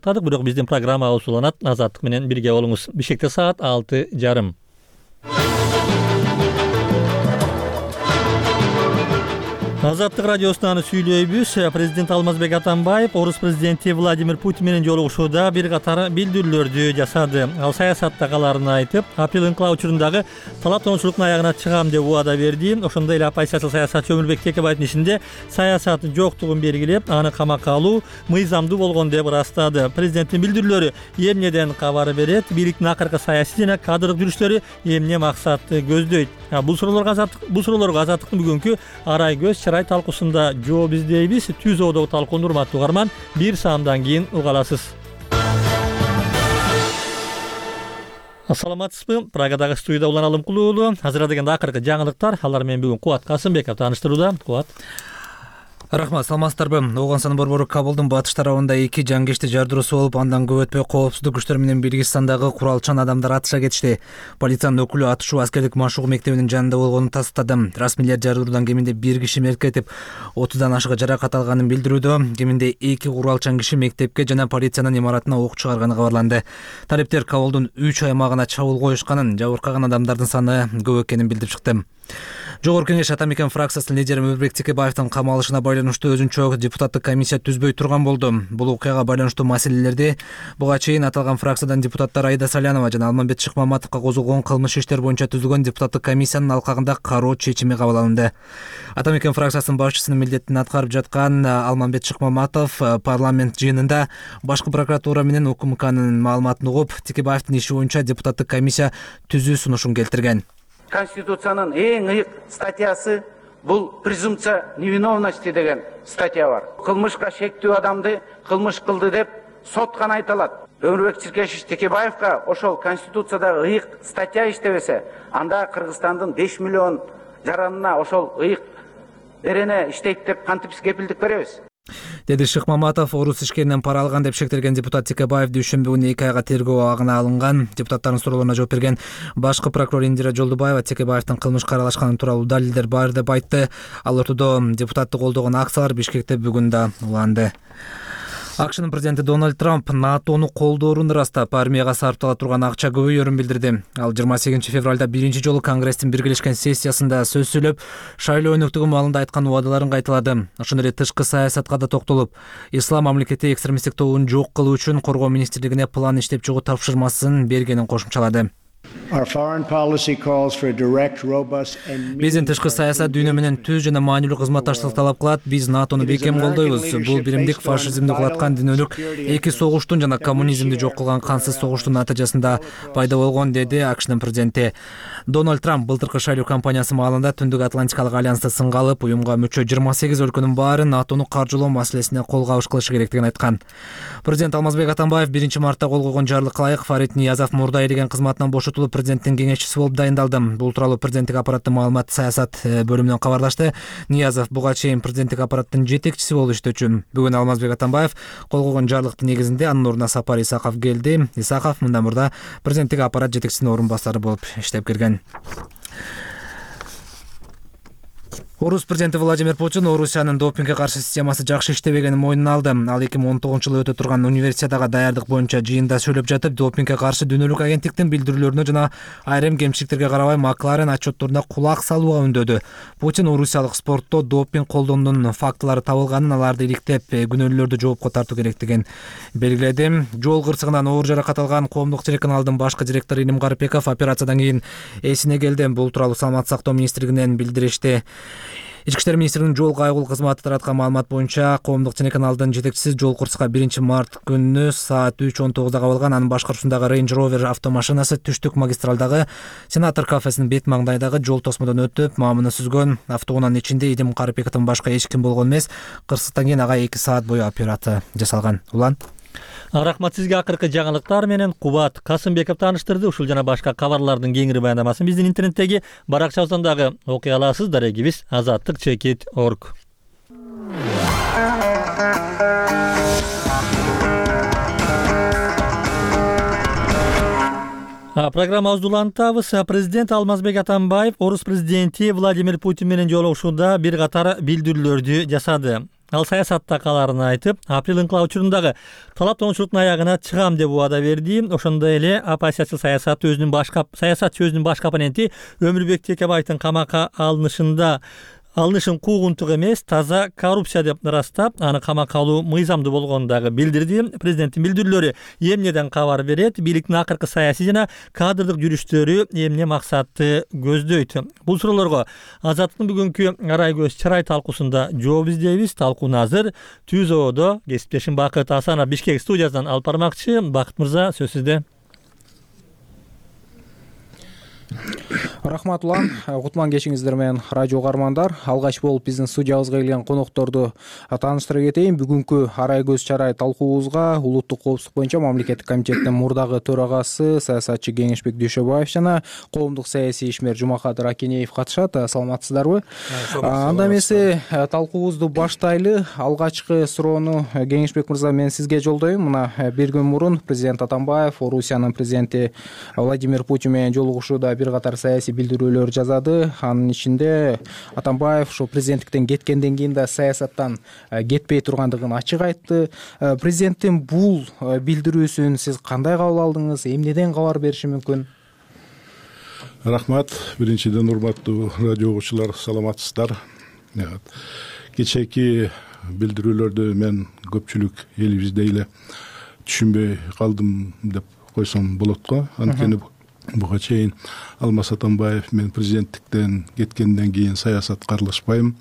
Tadık bирок биздин программа уланат. Азаттык менен бирге болуңуз. Бишкекте саат 6:30. Азаттык радиосунан сүйлөйбүз. Президент Алмазбек Атамбаев Орус президенти Владимир Путин менен жолугушууда бир катар билдирүүлөрдү жасады. Ал саясаттагыларын айтып, апрель инкылабы учурундагы талап тончулуктун аягына чыгам деп убада берди. Ошондой эле оппозициялык саясатчы Өмүрбек Текебаевдин ишинде саясат жоктугун белгилеп, аны камакка алуу мыйзамдуу болгон деп ырастады. Президенттин билдирүүлөрү эмнеден кабар берет? Бийликтин акыркы саясий жана кадрлык жүрүштөрү эмне максатты көздөйт? Бул суроолорго Азаттыктын бүгүнкү арай көз чырай талкуусунда жооп издейбиз. Түз оодогу талкууну урматтуу угарман, бир саамдан кийин уга аласыз. Ассаламатсызбы? Прагадагы студияда Улан Алымкулуу уулу. Азыр дегенде акыркы жаңылыктар. Алар менен бүгүн Кубат Касымбеков тааныштырууда. Кубат. Рахмат, саламатсыздарбы? Ооган борбору Кабулдун батыш тарабында 2 жангечти жардыруусу болуп, андан көп өтпөй коопсуздук күчтөрү менен Биргизстандагы куралчан адамдар атыша кетишти. Полициянын өкүлү атышуу аскерлик машыгуу мектебинин жанында болгонун тастады. Расмийлер жардыруудан кеминде 1 киши мерт этип, 30дан ашык жаракат алганын билдирүүдө. Кеминде 2 куралчан киши мектепке жана полициянын имаратына ок чыгарганы кабарланды. Талептер Кабулдун 3 аймагына чабуул коюшканын, жабыркаган адамдардын саны көп экенин билдирип чыкты. Жогорку Кеңеш Ата Мекен фракциясынын лидери Өмүрбек Текебаевдин камалышына байланыштуу өзүнчө депутаттык комиссия түзбөй турган болду. Бул окуяга байланыштуу маселелерди буга чейин аталган фракциядан депутаттар Айда Салянова жана Алмамбет Шыкмаматовго козголгон кылмыш иштер боюнча түзүлгөн депутаттык комиссиянын алкагында кароо чечими кабыл алынды. Ата Мекен фракциясынын башчысынын милдетин аткарып жаткан Алмамбет Шыкмаматов парламент жыйынында башкы прокуратура менен УКМКнын маалыматын угуп, Текебаевдин иши боюнча депутаттык комиссия түзүү сунушун келтирген. Конституциянын эң ыйык статьясы бул презумпция невиновности деген статья бар. Кылмышка шектүү адамды кылмыш кылды деп сот гана айта алат. Өмүрбек Чиркешевич Текебаевга ошол конституциядагы ыйык статья иштебесе, анда Кыргызстандын 5 миллион жаранына ошол ыйык берене иштейт деп кантип кепилдик беребиз? Деди Шыкмаматов. Орус ишкеринен пара алган деп шектелген депутат Текебаев дүйшөмбү күнү 2 айга тергөө абагына алынган. Депутаттардын суроолоруна жооп берген башкы прокурор Индира Жолдубаева Текебаевдин кылмышка аралашканы тууралуу далилдер бар деп айтты. Ал ортодо депутатты колдогон акциялар Бишкекте бүгүн да уланды. АКШнын президенти Дональд Трамп НАТОну колдоорун ырастап, армияга сарптала турган акча көбөйөрүн билдирди. Ал 28 февралда биринчи жолу Конгресстин биргелешкен сессиясында сөз сөйлөп, шайлоо өнөктүгү маалында айткан убадаларын кайталады. Ошондой эле тышкы саясатка да токтолуп, ислам мамлекети экстремисттик тобун жок кылуу үчүн Коргоо министрлигине план иштеп чыгуу тапшырмасын бергенин кошумчалады. Биздин тышкы саясат дүйнө менен түз жана маанилүү кызматташтык талап кылат. Биз НАТОну бекем колдойбуз. Бул биримдик фашизмди кулаткан дүйнөлүк эки согуштун жана коммунизмди жок кылган кансыз согуштун натыйжасында пайда болгон, деди АКШнын президенти. Дональд Трамп былтыркы шайлоо кампаниясы маалында Түндүк Атлантикалык альянсты сынга алып, уюмга мүчө 28 өлкөнүн баары НАТОну каржылоо маселесине кол кабыш кылышы керектигин айткан. Президент Алмазбек Атамбаев 1 мартта кол койгон жарлыкка ылайык Фарид Ниязов мурда ийреген кызматынан бошотулуп президенттин кеңешчиси болуп дайындалды. Бул тууралуу президенттик аппараттын маалымат саясат бөлүмүнөн кабарлашты. Ниязов буга чейин президенттик аппараттын жетекчиси болуп иштөөчү. Бүгүн Алмазбек Атамбаев кол койгон жарлыктын негизинде анын ордуна Сапар Исаков келди. Исаков мындан мурда президенттик аппарат жетекчисинин орун басары болуп иштеп келген. Орус президенти Владимир Путин Орусиянын допингге каршы системасы жакшы иштебегенин мойнуна алды. Ал 2019-жылы өтө турган универсиадага даярдык боюнча жыйында сөйлөп жатып, допингге каршы дүйнөлүк агенттиктин билдирүүлөрүнө жана айрым кемчиликтерге карабай Макларен отчетторуна кулак салууга үндөдү. Путин Орусиялык спортто допинг колдонуунун фактылары табылганын, аларды иликтеп, күнөөлүүлөрдү жоопко тартуу керектигин белгиледи. Жол кырсыгынан оор жаракат алган коомдук телеканалдын башкы директору Илим Карыпеков операциядан кийин эсине келди. Бул тууралуу Саламаттык сактоо министрлигинен билдиришти. Ички иштер министринин жол кайгыл кызматы тараткан маалымат боюнча коомдук телеканалдын жетекчиси жол кырсыкка 1 март күнү саат 3:19 кабылган. Анын башкаруусундагы Range Rover автомашинасы түштүк магистралдагы Сенатор кафесинин бет маңдайдагы жол тосмодон өтүп, маамына сүзгөн. Автоунаанын ичинде Илим Карыпековдон башка эч ким болгон эмес. Кырсыктан кийин ага 2 саат бою операция жасалган. Улан. Рахмат сизге. Акыркы жаңылыктар менен Кубат Касымбеков тааныштырды. Ушул жана башка кабарлардын кеңири баяндамасын биздин интернеттеги баракчабыздан дагы окуй аласыз. Дарегибиз azattik.org. Программабызды улантабыз. Президент Алмазбек Атамбаев орус президенти Владимир Путин менен жолугушууда бир катар билдирүүлөрдү жасады. Ал саясаттакаларын айтып, апрель инкылабы учурундагы талаптануучулуктун аягына чыгам деп убада берди. Ошондой эле оппозициячыл саясатчы өзүнүн башкы оппоненти Өмүрбек Текебаевдин камакка алынышын куугунтук эмес, таза коррупция деп ырастап, аны камакка алуу мыйзамдуу болгонун дагы билдирди. Президенттин билдирүүлөрү эмнеден кабар берет? Бийликтин акыркы саясий жана кадрдык жүрүштөрү эмне максатты көздөйт? Бул суроолорго Азаттыктын бүгүнкү арай көз чарай талкуусунда жооп издейбиз. Талкууну азыр Түзөөдө кесиптешим Бакыт Асанов Бишкек студиясынан алып бармакчы. Бакыт мырза, сөз сизде. Рахмат улан, кутман кечиңиздер менен радио угармандар. Алгач болуп биздин студиябызга келген конокторду тааныштыра кетейин. Бүгүнкү арай көз чарай талкуубузга улуттук коопсуздук боюнча мамлекеттик комитеттин мурдагы төрагасы саясатчы Кеңешбек Дүйшөбаев жана коомдук саясий ишмер Жумакадыр Акенеев катышат. Саламатсыздарбы? Анда эмесе талкуубузду баштайлы. Алгачкы суроону Кеңешбек мырза мен сизге жолдойм. Мына бир күн мурун президент Атамбаев Орусиянын президенти Владимир Путин менен жолугушууда бир катар саясий билдирүүлөр жазады. Анын ичинде Атамбаев ошо президенттиктен кеткенден кийин да саясаттан кетпей тургандыгын ачык айтты. Президенттин бул билдирүүсүн сиз кандай кабыл алдыңыз? Эмнеден кабар бериши мүмкүн? Рахмат. Биринчиден урматтуу радио угуучулар, саламатсыздар. Кечээки билдирүүлөрдү мен көпчүлүк элибизде эле түшүнбөй калдым деп койсом болот го. Анткени буга чейин Алмаз Атамбаев мен президенттиктен кеткенден кийин саясатка аралашпайм.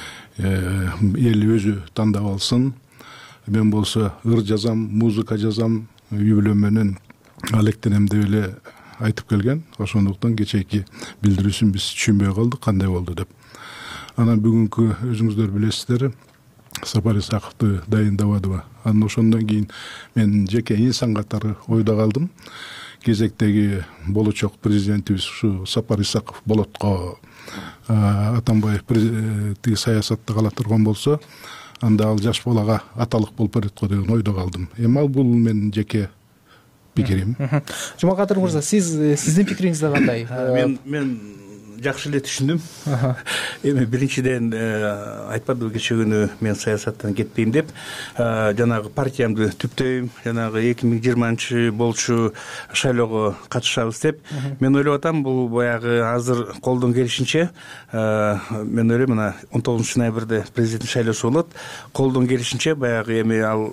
Эл өзү тандап алсын. Мен болсо ыр жазам, музыка жазам, үй бүлөм менен алектенем деп эле айтып келген. Ошондуктан кечээки билдирүүсүн биз түшүнбөй калдык, кандай болду деп. Анан бүгүнкү өзүңүздөр билесиздер, Сапар Исаковду дайындабадыбы. Анан ошондон кийин мен жеке инсан катары ойдо калдым. Кезектеги болочок президентибиз ушу Сапар Исаков болотко Атамбаев саясатта кала турган болсо, анда ал жаш балага аталык болуп барат го деген ойдо калдым. Эми ал бул менин жеке пикирим. Жумакадыр мырза, сиздин пикириңиз кандай? Мен жакшы эле түшүндүм. Эми биринчиден айтпадыбы кечээ күнү мен саясаттан кетпейм деп, жанагы партиямды түптөйм, жанагы 2020 болчу шайлоого катышабыз деп. Мен ойлоп атам, бул баягы азыр колдон келишинче, мен ойлойм, мына 19 ноябрда президенттик шайлоосу болот. Колдон келишинче баягы эми ал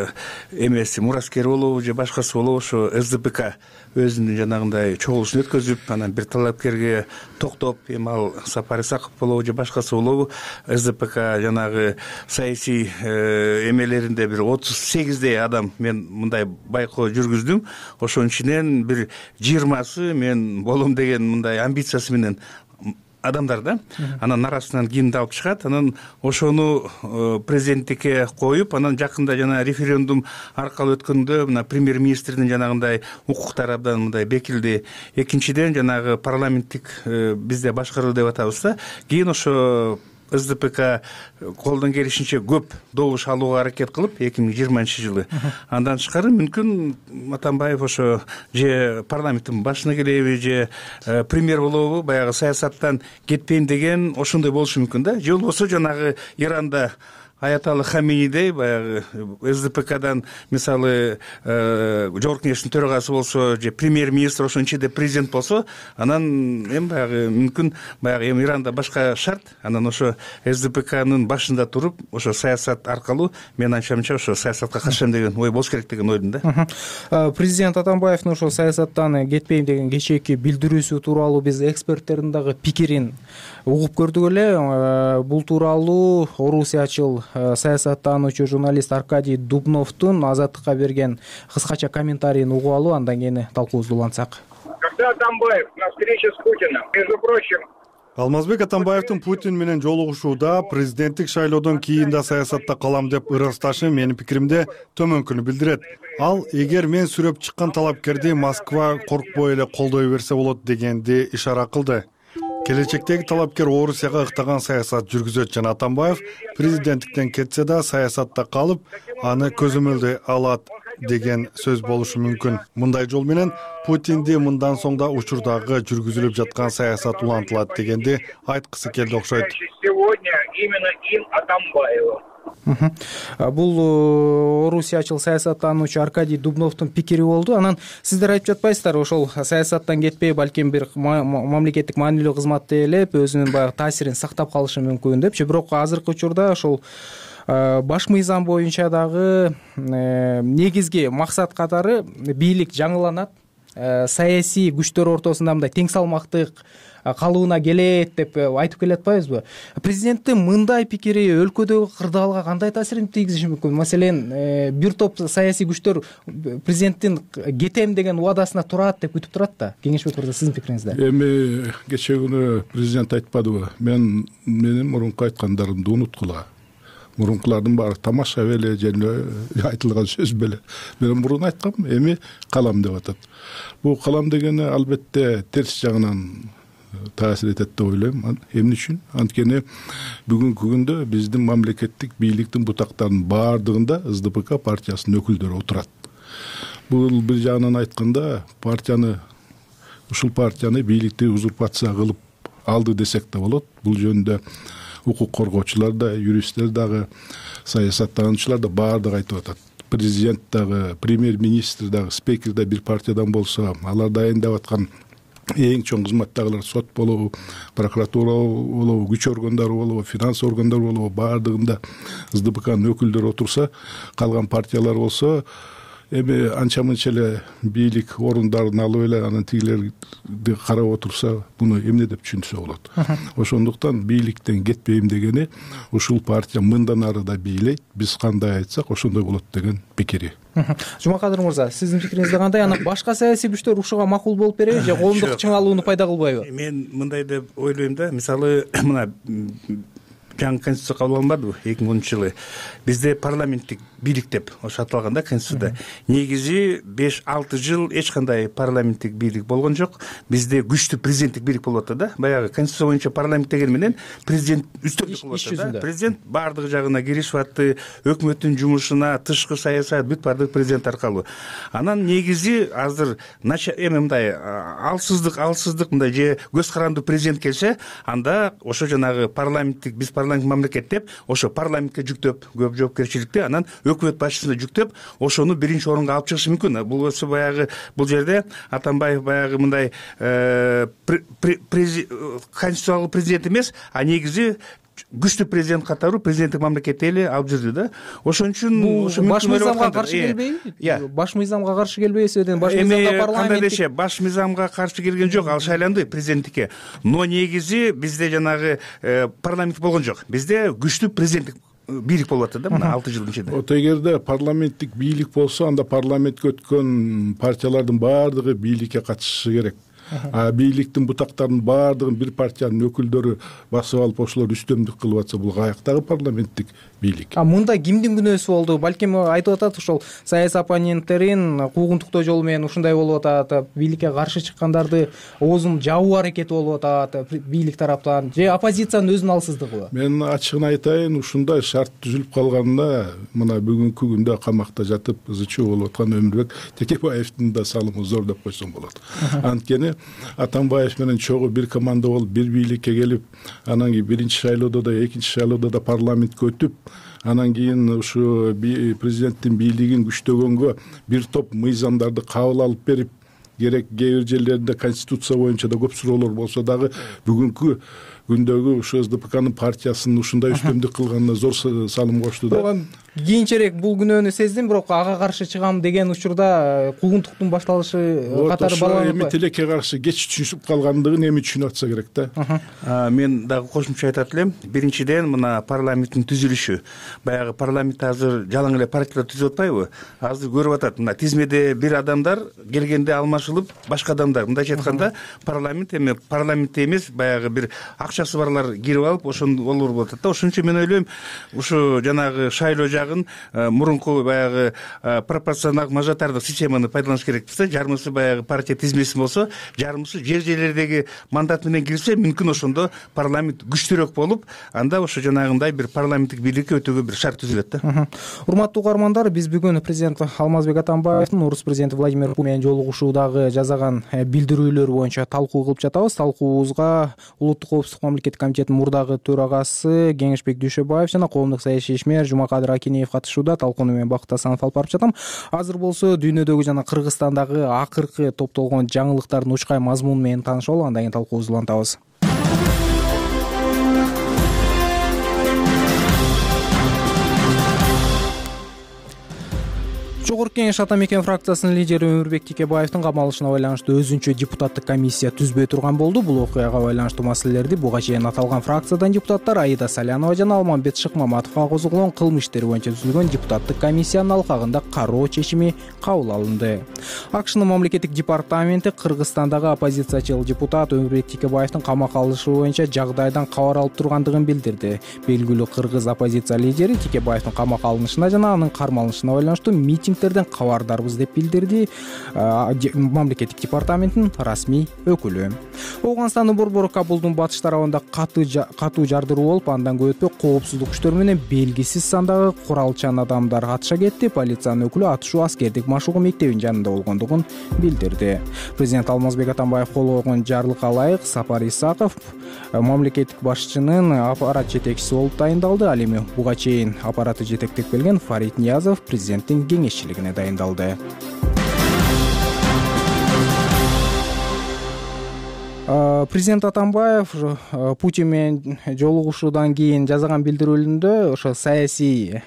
эмеси мураскер болобу же башкасы болобу, ошо СДПК өзүнүн жанагындай чогулушун өткөзүп, анан бир талапкерге токтоп, эми ал Сапар Исаков болобу же башкасы болобу, СДПК жанагы саясий эмелеринде бир 38дей адам мен мындай байкоо жүргүздүм. Ошонун ичинен бир 20сы мен болом деген мындай амбициясы менен адамдар да. Анан арасынан кимди алып чыгат, анан ошону президенттикке коюп, анан жакында жана референдум аркылуу өткөндө мына премьер-министрдин жанагындай укуктары абдан мындай бекилди. Экинчиден жанагы парламенттик бизде башкаруу деп атабыз да. Кийин ошо СДПК колдон келишинче көп добуш алууга аракет кылып 2020 жылы. Андан тышкары мүмкүн Атамбаев ошо же парламенттин башына келеби, же премьер болобу, баягы саясаттан кетпейм деген ошондой болушу мүмкүн да. Же болбосо жанагы Иранда Аяталы Хаминидей баягы СДПКдан мисалы Жогорку Кеңештин төрагасы болсо, же премьер-министр, ошонун ичинде президент болсо, анан эми баягы мүмкүн баягы эми Иранда башка шарт, анан ошо СДПКнын башында туруп, ошо саясат аркылуу мен анча-мынча ошо саясатка катышам деген ой болуш керек деген ойдун да. Президент Атамбаевдин ошо саясаттан кетпейм деген кечээки билдирүүсү тууралуу биз эксперттердин дагы пикирин угуп көрдүк эле. Бул тууралуу орусиячыл саясаттануучу журналист Аркадий Дубновдун Азаттыкка берген кыскача комментарийин угуп алуу, андан кийин талкуубузду улантсак. Когда Атамбаев на встрече с Путиным, между прочим, Алмазбек Атамбаевдин Путин менен жолугушууда президенттик шайлоодон кийин да саясатта калам деп ырасташы менин пикиримде төмөнкүнү билдирет. Ал эгер мен сүрөп чыккан талапкерди Москва коркпой эле колдой берсе болот дегенди ишара кылды. Келечектеги талапкер Орусияга ыктаган саясат жүргүзөт жана Атамбаев президенттиктен кетсе да саясатта калып, аны көзөмөлдөй алат. деген сөз болушу мүмкүн. Мындай жол менен Путинди мындан соң да учурдагы жүргүзүлүп жаткан саясат улантылат дегенди айткысы келди окшойт. Сегодня именно им Атамбаева. Бул орусиячыл саясаттануучу Аркадий Дубновдун пикири болду. Анан сиздер айтып жатпайсыздар, ошол саясаттан кетпей, балким бир мамлекеттик маанилүү кызматты ээлеп, өзүнүн баягы таасирин сактап калышы мүмкүн депчи. Бирок азыркы учурда ошол баш мыйзам боюнча дагы негизги максат катары бийлик жаңыланат, саясий күчтөр ортосунда мындай тең салмактык калыбына келет деп айтып келатпайбызбы? Президенттин мындай пикири өлкөдөгү кырдаалга кандай таасирин тийгизиши мүмкүн? Маселен, бир топ саясий күчтөр президенттин кетем деген убадасына турат деп күтүп турат да. Кеңешбек мырза, сиздин пикириңизде? Эми кечээ күнү президент айтпадыбы? Менин мурунку айткандарымды унуткула. Мурункулардын баары тамаша беле, жана айтылган сөз беле. Мен мурун айткам, эми калам деп атат. Бул калам дегени албетте терс жагынан таасир этет деп ойлойм. Эмне үчүн? Анткени бүгүнкү күндө биздин мамлекеттик бийликтин бутактарынын баардыгында СДПК партиясынын өкүлдөрү отурат. Бул бир жагынан айтканда ушул партияны бийликти узурпация кылып алды десек да болот. Бул жөнүндө укук коргоочулар да, юристтер дагы, саясаттануучулар да баардыгы айтып атат. Президент дагы, премьер-министр дагы, спикер да бир партиядан болсо, алар дайындап аткан эң чоң кызматтагылар сот болобу, прокуратура болобу, күч органдары болобу, финанс органдары болобу, баардыгында СДПКнын өкүлдөрү отурса, калган партиялар болсо, эми анча мынча эле бийлик орундарын алып эле анан тигилерди карап отурса, буну эмне деп түшүнсө болот. Ошондуктан бийликтен кетпейм дегени, ушул партия мындан ары да бийлейт, биз кандай айтсак ошондой болот деген пикири. Жумакадыр мырза, сиздин пикириңизде кандай? Анан башка саясий күчтөр ушуга макул болуп береби же коомдук чыңалууну пайда кылбайбы? Мен мындай деп ойлойм да, мисалы мына жаңы конституция кабыл алынбадыбы 2010 жылы? Бизде парламенттик бийлик деп ошо аталганда конституцияда. Негизи 5-6 жыл эч кандай парламенттик бийлик болгон жок. Бизде күчтүү президенттик бийлик болуп атат да. Баягы конституция боюнча парламент деген менен президент үстөмдүк кылып атат да. Президент баардык жагына киришип атты, өкмөттүн жумушуна, тышкы саясат бүт баардык президент аркылуу. Анан негизи азыр эми мындай алсыздык мындай же көз карандуу президент келсе, анда ошо жанагы парламенттик биз парламент мамлекет деп, ошо парламентке жүктөп көп жоопкерчиликти, анан өкмөт башчысына жүктөп, ошону биринчи орунга алып чыгышы мүмкүн. Бул болсо баягы бул жерде Атамбаев баягы мындай конституциялык президент эмес, а негизи күчтүү президент катары президенттик мамлекетти эле алып жүрдү да. Ошон үчүн ошо баш мыйзамга каршы келбейби? Баш мыйзамга каршы келбейби? Себеби баш мыйзамда парламент баш мыйзамга каршы келген жок, ал шайланды президенттикке. Но негизи бизде жанагы парламент болгон жок. Бизде күчтүү президенттик бийлик болуп атат да, мына 6 жылдын ичинде. Вот эгерде парламенттик бийлик болсо, анда парламентке өткөн партиялардын баардыгы бийликке катышышы керек. Бийликтин бутактарынын баардыгын бир партиянын өкүлдөрү басып алып, ошолор үстөмдүк кылып атса, бул каяктагы парламенттик бийлик? Мында кимдин күнөөсү болду? Балким айтып атат, ошол саясий оппоненттерин куугунтуктоо жолу менен ушундай болуп атат, бийликке каршы чыккандарды оозун жабуу аракети болуп атат бийлик тараптан, же оппозициянын өзүнүн алсыздыгыбы? Мен ачыгын айтайын, ушундай шарт түзүлүп калганына мына бүгүнкү күндө камакта жатып ызычуу болуп аткан Өмүрбек Текебаевдин да салымы зор деп койсом болот. Анткени Атамбаев менен чогуу бир команда болуп, бир бийликке келип, анан кийин биринчи шайлоодо да, экинчи шайлоодо да парламентке өтүп, анан кийин ушу президенттин бийлигин күчтөгөнгө бир топ мыйзамдарды кабыл алып берип, керек кээ бир жерлеринде конституция боюнча да көп суроолор болсо дагы бүгүнкү күндөгү ушу СДПКнын партиясынын ушундай үстөмдүк кылганына зор салым кошту да. Кийинчерээк бул күнөөнү сездим, бирок ага каршы чыгам деген учурда куугунтуктун башталышы катары баланып. Эми тилекке каршы кеч түшүнүп калгандыгын эми түшүнүп атса керек да. Мен дагы кошумча айтат элем. Биринчиден мына парламенттин түзүлүшү. Баягы парламент азыр жалаң эле партиялар түзүп атпайбы? Азыр көрүп атат. Мына тизмеде бир адамдар келгенде алмашылып, башка адамдар. Мындайча айтканда, парламент эмес, баягы бир акча акчасы барлар кирип алып олор болуп атат да. Ошон үчүн мен ойлойм, ушу жанагы шайлоо жагын мурунку баягы пропорционалдык мажоритардык системаны пайдаланыш керек да. Жарымысы баягы партия тизмеси болсо, жарымысы жерлердеги мандат менен кирсе, мүмкүн ошондо парламент күчтүүрөөк болуп, анда ошо жанагындай бир парламенттик бийликти өтүүгө бир шарт түзүлөт да. Урматтуу угармандар, биз бүгүн президент Алмазбек Атамбаевдин орус президенти Владимир Путин менен жолугушуудагы жазаган билдирүүлөрү боюнча талкуу кылып жатабыз. Талкуубузга Улуттук коопсуздук мамлекеттик комитетинин мурдагы төрагасы Кеңешбек Дүйшөбаев жана коомдук саясий ишмер Жумакадыр Акинеев катышууда. Талкууну мен Бакыт Асанов алып барып жатам. Азыр болсо дүйнөдөгү жана Кыргызстандагы акыркы топтолгон жаңылыктардын учкай мазмуну менен таанышып алып, андан кийин талкуубузду улантабыз. Жогорку Кеңеш ата мекен фракциясынын лидери Өмүрбек Текебаевдин камалышына байланыштуу өзүнчө депутаттык комиссия түзбөй турган болду. Бул окуяга байланыштуу маселелерди буга чейин аталган фракциядан депутаттар Аида Салянова жана Алмамбет Шыкмаматовго козголгон кылмыш иштери боюнча түзүлгөн депутаттык комиссиянын алкагында кароо чечими кабыл алынды. АКШнын мамлекеттик департаменти Кыргызстандагы оппозициячыл депутат Өмүрбек Текебаевдин камакка алышы боюнча жагдайдан кабар алып тургандыгын билдирди. Белгилүү кыргыз оппозиция лидери Текебаевдин камакка алынышына жана анын кармалышына байланыштуу митинг кабардарбыз деп билдирди мамлекеттик департаменттин расмий өкүлү. Ооганстандын борбору Кабулдун батыш тарабында катуу жардыруу болуп, андан көп өтпөй коопсуздук күчтөрү менен белгисиз сандагы куралчан адамдар атыша кетти. Полициянын өкүлү атышуу аскердик машыгуу мектебинин жанында болгондугун билдирди. Президент Алмазбек Атамбаев кол койгон жарлыкка ылайык Сапар Исаков мамлекеттик башчынын аппарат жетекчиси болуп дайындалды. Ал эми буга чейин аппараты жетектеп келген Фарид Ниязов президенттин кеңешчилигине дайындалды. Президент Атамбаев Путин менен жолугушуудан кийин жазган билдирүүлүндө ошо саясий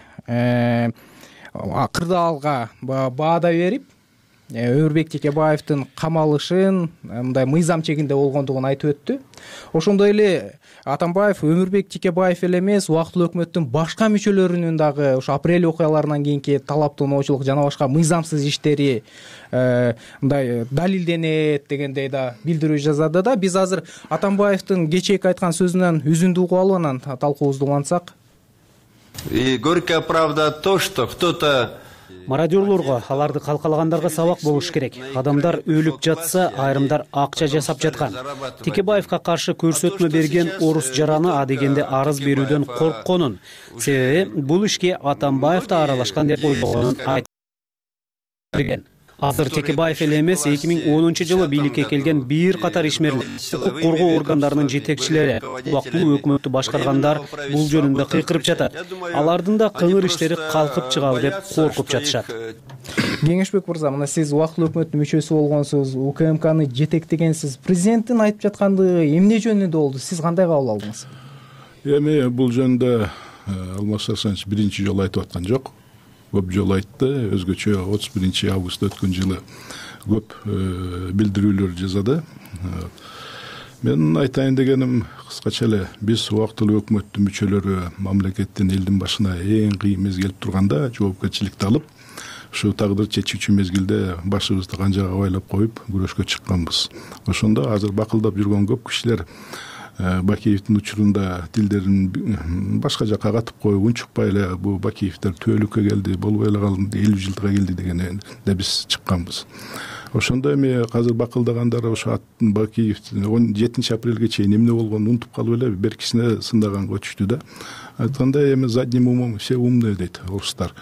кырдаалга баада берип, Өмүрбек Текебаевдин камалышын мындай мыйзам чегинде болгондугун айтып өттү. Ошондой эле Атамбаев Өмүрбек Текебаев эле эмес, убактылуу өкмөттүн башка мүчөлөрүнүн дагы ошо апрель окуяларынан кийинки талаптоочулук жана башка мыйзамсыз иштери мындай далилденет дегендей да билдирүү жазады да. Биз азыр Атамбаевдин кечээки айткан сөзүнөн үзүндү угуп алып, анан талкуубузду улантсак. И горькая правда то, что кто-то мародерлорго, аларды калкалагандарга сабак болуш керек. Адамдар өлүп жатса, айрымдар акча жасап жаткан. Текебаевга каршы көрсөтмө берген орус жараны адегенде арыз берүүдөн коркконун, себеби бул ишке Атамбаев да аралашкан деп ойлогонун айтып. Азыр Текебаев эле эмес, 2010-жылы бийликке келген бир катар ишмерлер, укук коргоо органдарынын жетекчилери, убактылуу өкмөттү башкаргандар бул жөнүндө кыйкырып жатат. Алардын да кыңыр иштери калкып чыгабы деп коркуп жатышат. Кеңешбек мырза, мына сиз убактылуу өкмөттүн мүчөсү болгонсуз, УКМКны жетектегенсиз. Президенттин айтып жаткандыгы эмне жөнүндө болду? Сиз кандай кабыл алдыңыз? Эми бул жөнүндө Алмаз Асанович биринчи жолу айтып аткан жок. Көп жолу айтты. Өзгөчө 31 август өткөн жылы көп билдирүүлөр жасады. Мен айтайын дегеним кыскача эле, биз убактылуу өкмөттүн мүчөлөрү мамлекеттин элдин башына эң кыйын мезгил турганда жоопкерчиликти алып, ушу тагдыр чечүүчү мезгилде башыбызды канжага байлап коюп күрөшкө чыкканбыз. Ошондо азыр бакылдап жүргөн көп кишилер Бакиевдин учурунда тилдерин башка жакка катып коюп, унчукпай эле бул Бакиевдер түбөлүккө келди, болбой эле калды, 50 жылга келди дегенде биз чыкканбыз. Ошондо эми азыр бакылдагандар ошо Бакиевдин 17 апрелге чейин эмне болгонун унутуп калып эле беркисине сындаганга өтүштү да. Айткандай эми задним умом все умные дейт орустар.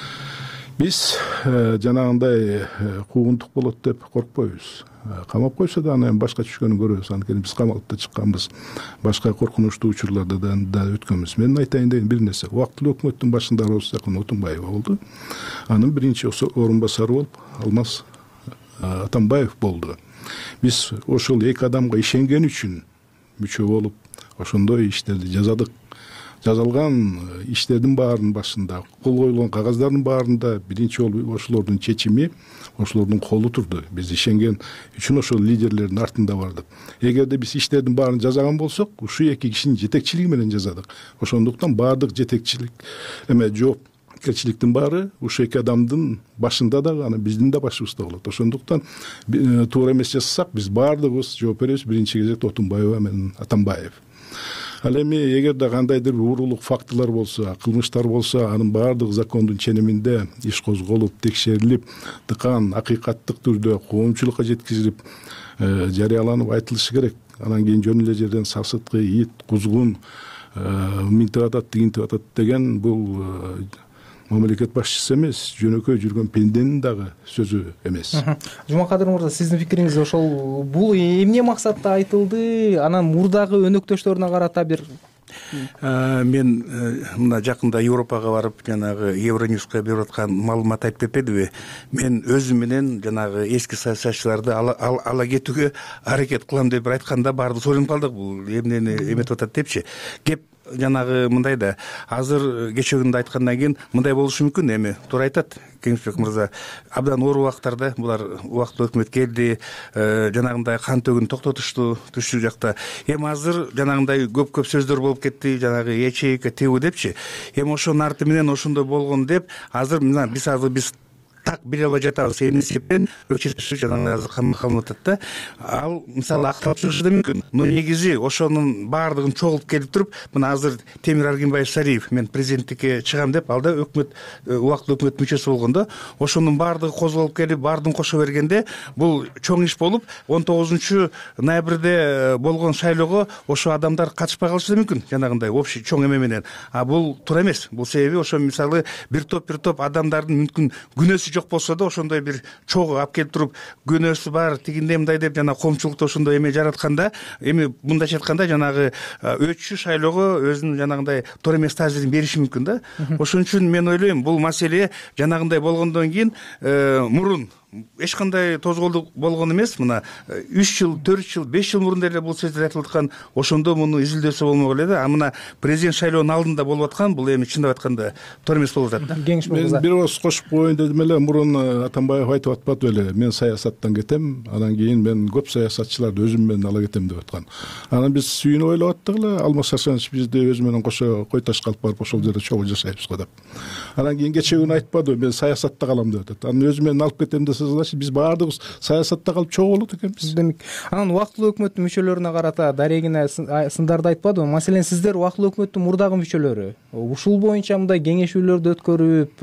Биз жанагындай куугунтук болот деп коркпойбуз. Камап койсо да анан башка түшкөнүн көрөбүз. Анткени биз камалып да чыкканбыз. Башка коркунучтуу учурлардан да өткөнбүз. Мен айтайын деген бир нерсе. Убактылуу өкмөттүн башында Росакын Отунбаева болду. Анын биринчи орун басары болуп Алмаз Атамбаев болду. Биз ошол эки адамга ишенген үчүн мүчө болуп, ошондой иштерди жазадык. Жазалган иштердин баарынын башында, кол коюлган кагаздардын баарында биринчи ошолордун чечими, ошолордун колу турду. Биз ишенген үчүн ошол лидерлердин артында бардык. Эгерде биз иштердин баарын жазаган болсок, ушу эки кишинин жетекчилиги менен жазадык. Ошондуктан баардык жетекчилик жоопкерчиликтин баары ушу эки адамдын башында да, анан биздин да башыбызда болот. Ошондуктан туура эмес жасасак, биз баардыгыбыз жооп беребиз. Биринчи кезекте Отунбаева менен Атамбаев. Ал эми эгерде кандайдыр бир уурулук фактылар болсо, кылмыштар болсо, анын баардыгы закондун ченеминде иш козголуп, текшерилип, тыкан акыйкаттык түрдө коомчулукка жеткизилип, жарыяланып айтылышы керек. Анан кийин жөн эле жерден сасыткы, ит, кузгун минтип атат, тигинтип атат деген бул мамлекет башчысы эмес, жөнөкөй жүргөн пенденин дагы сөзү эмес. Жумакадыр мырза, сиздин пикириңиз ошол бул эмне максатта айтылды? Анан мурдагы өнөктөштөрүнө карата бир мен мына жакында Европага барып, жанагы Евроньюска берип аткан маалымат айтып кетпедиби? Мен өзүм менен жанагы эски саясатчыларды ала кетүүгө аракет кылам деп айтканда баардыгы ойлонуп калдык. Бул эмнени эметип атат депчи. Кеп жанагы мындай да, азыр кечээ күндө айткандан кийин мындай болушу мүмкүн. Эми туура айтат Кеңешбек мырза. Абдан оор убактарда булар убактылуу өкмөт келди, жанагындай кан төгүн токтотушту түштүк жакта. Эми азыр жанагындай көп сөздөр болуп кетти, жанагы ячейка тегүү депчи. Эми ошонун арты менен ошондой болгон деп азыр мына биз так биле албай жатабыз. Эмне себептен жанагы азыр камалып атат да. Ал мисалы акталып чыгышы да мүмкүн. Но негизи ошонун баардыгын чогултуп келип туруп, мына азыр Темир Аргенбаев Сариев мен президенттикке чыгам деп, ал да өкмөт убактылуу өкмөт мүчөсү болгондо, ошонун баардыгы козголуп келип, баардыгын кошо бергенде, бул чоң иш болуп, 19 ноябрьде болгон шайлоого ошо адамдар катышпай калышы да мүмкүн, жанагындай общий чоң эме менен. А бул туура эмес. Бул себеби ошо мисалы бир топ адамдардын мүмкүн күнөөсү жок болсо да, ошондой бир чогуу алып келип туруп, күнөөсү бар, тигиндей мындай деп жана коомчулукта ошондой эме жаратканда, эми мындайча айтканда жанагы өтчү шайлоого өзүнүн жанагындай туура эмес таасирин бериши мүмкүн да. Ошон үчүн мен ойлойм, бул маселе жанагындай болгондон кийин мурун эч кандай тозголдук болгон эмес. Мына 3 жыл, 4 жыл, 5 жыл мурун деле бул сөздөр айтылып аткан, ошондо муну изилдөөсө болмок эле да. А мына президент шайлоонун алдында болуп аткан, бул эми чындап айтканда туура эмес болуп атат да. Мен бир ооз кошуп коеюн дедим эле. Мурун Атамбаев айтып атпады беле, мен саясаттан кетем, анан кийин мен көп саясатчыларды өзүм менен ала кетем деп аткан. Анан биз сүйүнүп ойлоп аттык эле, Алмаз Сарсенович бизди өзү менен кошо кой ташка алып барып ошол жерде чогуу жашайбыз го деп. Анан кийин кечээ күнү айтпады, мен саясатта калам деп атат. Анан өзү менен алып кетем десе, значит биз баардыгыбыз саясатта калып чогуу болот экенбиз. Демек, анан убактылуу өкмөттүн мүчөлөрүнө карата дарегине сындарды айтпадыбы? Маселен, сиздер убактылуу өкмөттүн мурдагы мүчөлөрү ушул боюнча мындай кеңешүүлөрдү өткөрүп,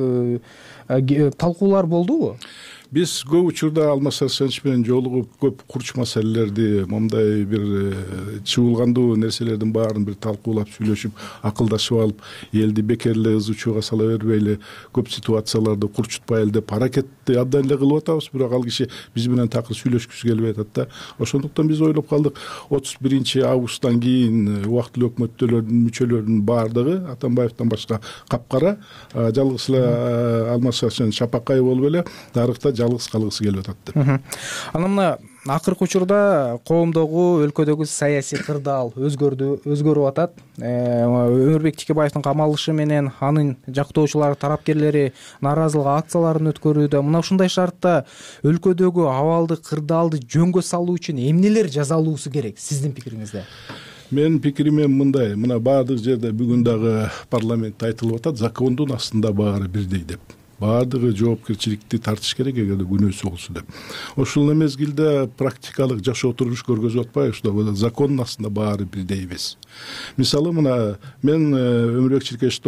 талкуулар болдубу? Биз көп учурда Алмаз Сарсенович менен жолугуп, көп курч маселелерди, момундай бир чыгылгандуу нерселердин баарын бир талкуулап, сүйлөшүп, акылдашып алып, элди бекер эле ызы чууга сала бербейли, көп ситуацияларды курчутпай эле деп аракетти абдан эле кылып атабыз. Бирок ал киши биз менен такыр сүйлөшкүсү келбей атат да. Ошондуктан биз ойлоп калдык, 31 августтан кийин убактылуу өкмөттөрдүн мүчөлөрүнүн баардыгы Атамбаевден башка капкара, жалгыз эле Алмаз Сарсенович Шапакай болуп эле дарыкта жалгыз калгысы келип атат деп. Анан мына акыркы учурда коомдогу, өлкөдөгү саясий кырдаал өзгөрүп атат. Өмүрбек Текебаевдин камалышы менен анын жактоочулары, тарапкерлери нааразылык акцияларын өткөрүүдө. Мына ушундай шартта өлкөдөгү абалды, кырдаалды жөнгө салуу үчүн эмнелер жасалуусу керек сиздин пикириңизде? Менин пикирим мындай, мына баардык жерде бүгүн дагы парламентте айтылып атат, закондун астында баары бирдей деп. Баардыгы жоопкерчиликти тартыш керек эгерде күнөөсү болсо деп. Ошол мезгилде практикалык жашоо турмуш көргөзүп атпайбы, ушул закондун астында баары бирдей эмес. Мисалы мына мен Өмүрбек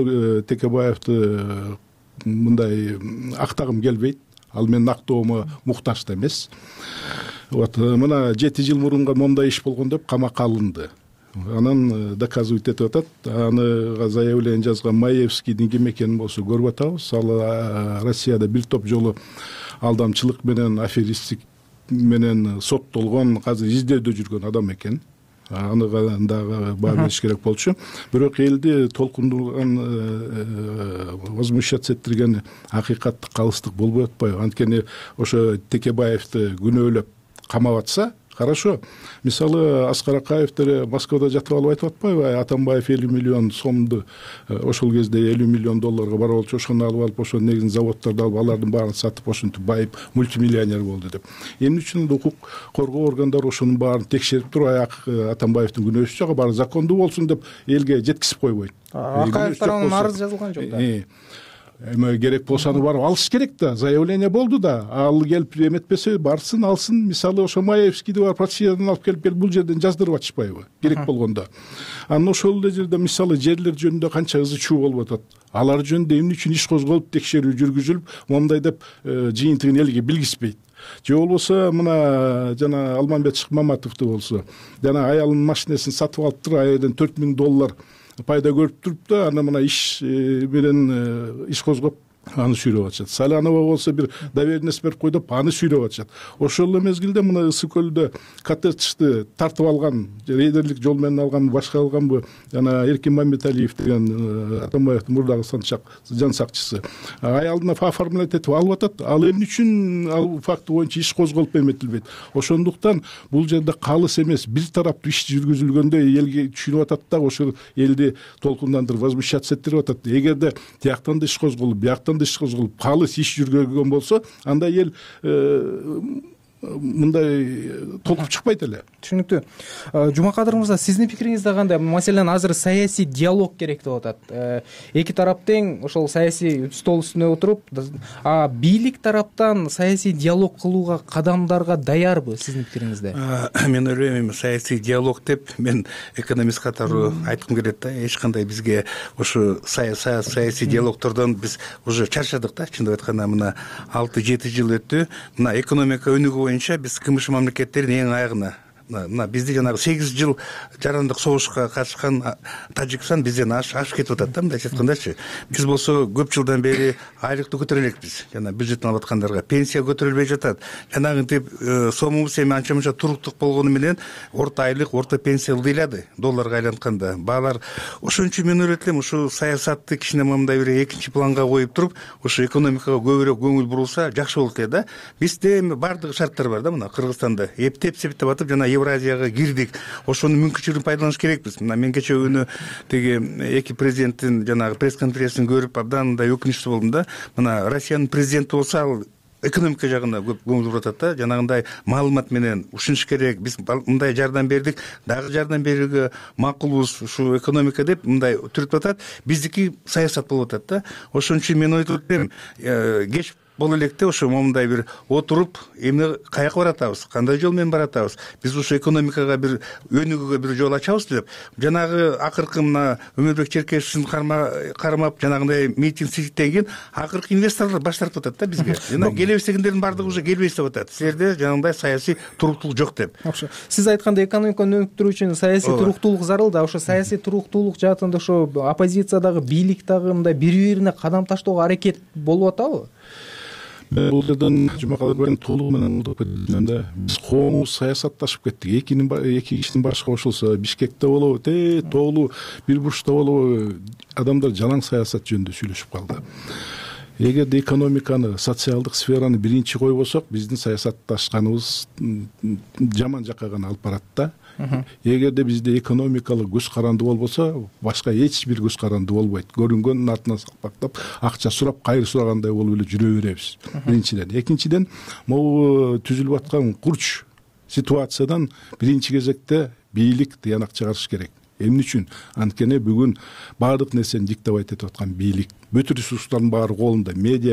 Текебаевди мындай актагым келбейт. Ал менин актоомо муктаж да эмес. Вот мына 7 жыл мурунга момундай иш болгон деп камакка алынды. Анан доказывать этип атат. Аны заявление жазган Маевскийдин ким экенин болсо көрүп атабыз. Ал Россияда бир топ жолу алдамчылык менен, аферистик менен соттолгон, азыр издөөдө жүргөн адам экен. Аны дагы баа бериш керек болчу. Бирок элди толкундурган, возмущаться этирген акыйкаттык калыстык болбой атпайбы? Анткени ошо Текебаевди күнөөлөп камап атса, хорошо. Мисалы Аскар Акаев деле Москвада жатып алып айтып атпайбы? Атамбаев 50 миллион сомду ошол кезде 50 миллион долларга барып болчу, ошону алып алып, ошо негизин заводдорду алып, алардын баарын сатып, ошентип байып мультимиллионер болду деп. Эмне үчүн укук коргоо органдары ошонун баарын текшерип туруп, Атамбаевдин күнөөсү жок, баары закондуу болсун деп элге жеткизип койбойт. Акаевдин арыз жазылган жок да. эме керек болсаны барып алыш керек да, заявление болду да, ал келип эметпесе барсын алсын. Мисалы ошо Маевскийди барып подчинениеден алып келип бул жерден жаздырып атышпайбы керек болгондо. Анан ошол эле жерде мисалы жерлер жөнүндө канча ызы чуу болуп атат. Алар жөнүндө эмне үчүн иш козголуп текшерүү жүргүзүлүп момундай деп жыйынтыгын элге билгизбейт. Же болбосо мына жана Алмамбет Шыкмаматовду болсо жана аялынын машинесин сатып алыптыр, аяден $4000 пайда көрүп туруп да, аны мына иш менен иш козгоп аны сүйрөп атышат. Салянова болсо бир доверенность берип кой деп аны сүйрөп атышат. Ошол эле мезгилде мына Ысык көлдө коттеджди тартып алган, рейдерлик жол менен алганбы, башка алганбы, жана Эркин Мамбеталиев деген Атамбаевдин мурдагы жан сакчысы аялына оформлять этип алып атат. Ал эмне үчүн ал факты боюнча иш козголуп эметилбейт? Ошондуктан бул жерде калыс эмес, бир тараптуу иш жүргүзүлгөндө элге түшүнүп атат да, ошол элди толкундандырып возмущаться этирип атат. Эгерде тияктан да иш козголуп, бияктан иш козголуп калыс иш жүргүзгөн болсо, анда эл мындай толкуп чыкпайт эле. Түшүнүктүү. Жумакадыр мырза, сиздин пикириңизде кандай? Маселен, азыр саясий диалог керек деп атат. Эки тарап тең ошол саясий стол үстүнө отуруп, бийлик тараптан саясий диалог кылууга кадамдарга даярбы сиздин пикириңизде? Мен ойлойм, саясий диалог деп мен экономист катары айткым келет да. Эч кандай бизге ошо саясий диалогтордон биз уже чарчадык да. Чындап айтканда мына 6-7 жыл өттү. Мына экономика өнүгүү боюнча биз кымыш мамлекеттердин эң аягына, мына бизди жанагы 8 жыл жарандык согушка катышкан Тажикстан бизден ашып кетип атат да, мындайча айткандачы. Биз болсо көп жылдан бери айлыкты көтөрө элекпиз. Жана бюджеттен алып аткандарга пенсия көтөрүлбөй жатат. Жанагынтип сомубуз эми анча-мынча туруктук болгону менен орто айлык, орто пенсия ылдыйлады долларга айлантканда. Баалар ошон үчүн мен ойлойт элем, ушу саясатты кичине мындай бир экинчи планга коюп туруп, ушу экономикага көбүрөөк көңүл бурулса жакшы болот эле да. Бизде эми бардык шарттар бар да, мына Кыргызстанда эптеп септеп атып жана Евразияга кирдик. Ошонун мүмкүнчүлүгүн пайдаланыш керекпиз. Мына мен кече күнү теги эки президенттин жанагы пресс-конференциясын көрүп абдан мындай өкүнүчтүү болдум да. Мына Россиянын президенти болсо ал экономика жагына көп көңүл буруп атат да. Жанагындай маалымат менен ушунуш керек. Биз мындай жардам бердик, дагы жардам берүүгө макулбуз ушу экономика деп мындай түртүп атат. Биздики саясат болуп атат да. Ошон үчүн мен ойлойт элем, кеч боло электе ошо момундай бир отуруп, эмне каяка баратабыз, кандай жол менен баратабыз, биз ушу экономикага бир өнүгүүгө бир жол ачабыз деп, жанагы акыркы мына Өмүрбек Черкешевдин кармап жанагындай митингден кийин акыркы инвесторлор баш тартып атат да бизге. Жана келебиз дегендердин баардыгы уже келбейбиз деп атат. Силерде жанагындай саясий туруктуулук жок деп. Сиз айткандай экономиканы өнүктүрүү үчүн саясий туруктуулук зарыл да, ошо саясий туруктуулук жаатында ошо оппозициядагы, бийлик дагы мындай бири-бирине кадам таштоого аракет болуп атабы? Бул жерден Жумакадыр толугу менен кетем да. Биз коомубуз саясатташып кеттик. Эки кишинин башы кошулса, Бишкекте болобу, тоолуу бир бурчта болобу, адамдар жалаң саясат жөнүндө сүйлөшүп калды. Эгерде экономиканы, социалдык сфераны биринчи койбосок, биздин саясатташканыбыз жаман жакка гана алып барат да. Эгерде бизде экономикалык көз каранды болбосо, башка эч бир көз каранды болбойт. Көрүнгөндүн артынан сапактап, акча сурап, кайыр сурагандай болуп эле жүрө беребиз. Биринчиден. Экинчиден, могу түзүлүп аткан курч ситуациядан биринчи кезекте бийлик тыянак чыгарыш керек. Эмне үчүн? Анткени бүгүн баардык нерсени диктовать этип аткан бийлик. Бүт ресурстардын баары колунда. Медиа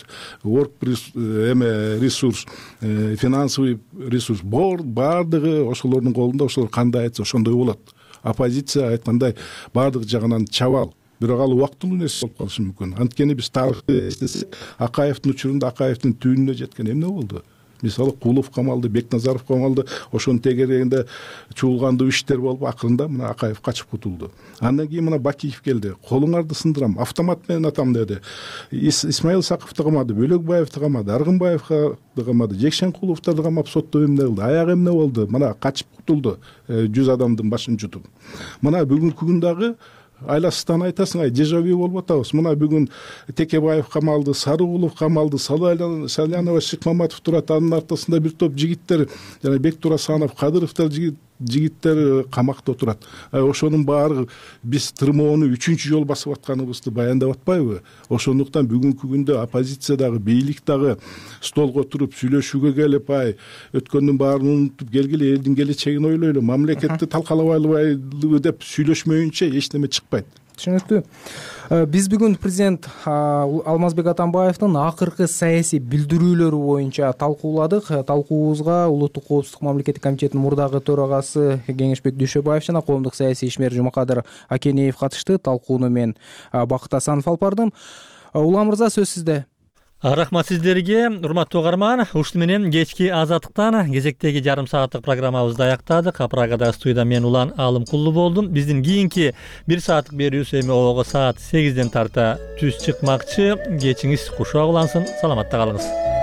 ресурс, финансовый ресурс, баардыгы ошолордун колунда. Ошолор кандай айтса ошондой болот. Оппозиция айткандай баардык жагынан чабал. Бирок ал убактылуу нерсе болуп калышы мүмкүн. Анткени биз тарыхты эстесек, Акаевдин учурунда Акаевдин түбүнө жеткен эмне болду? Мисалы Кулов камалды, Бекназаров камалды, ошонун тегерегинде чуулгандуу иштер болуп, акырында мына Акаев качып кутулду. Андан кийин мына Бакиев келди. Колуңарды сындырам, автомат менен атам деди. Исмаил Саковду камады, Бөлөкбаевди камады, Аргынбаевди камады, Жекшенкуловду камап соттоо эмне кылды, аягы эмне болду? Мына качып кутулду, 100 адамдын башын жутуп. Мына бүгүнкү күн дагы айласыздан айтасың, дежавю болуп атабыз. Мына бүгүн Текебаев камалды, Сарыгулов камалды, Салянова, Шыкмаматов турат, анын артасында бир топ жигиттер, жана Бектур Асанов, Кадыровдор жигиттер камакта отурат. Ошонун баары биз тырмоону 3-чү жол басып атканыбызды баяндап атпайбы? Ошондуктан бүгүнкү күндө оппозиция дагы, бийлик дагы столго туруп сүйлөшүүгө келип, өткөндүн баарын унутуп келгиле, элдин келечегин ойлойлу, мамлекетти талкалабайлыбы деп сүйлөшмөйүнчө эч неме чыкпайт. Түшүнүктүү. Биз бүгүн президент Алмазбек Атамбаевдин акыркы саясий билдирүүлөрү боюнча талкууладык. Талкуубузга Улуттук коопсуздук мамлекеттик комитетинин мурдагы төрагасы Кеңешбек Дүйшөбаев жана коомдук саясий ишмер Жумакадыр Акенеев катышты. Талкууну мен Бакыт Асанов алып бардым. Улан мырза, сөз сизде. Рахмат сиздерге, урматтуу угарман. Ушуну менен кечки Азаттыктан кезектеги жарым сааттык программабызды аяктадык. Прагада студияда мен Улан Алымкулду болдум. Биздин кийинки 1 сааттык берүүбүз эми обого саат 8ден тарта түз чыкмакчы. Кечиңиз кушуак улансын. Саламатта калыңыз.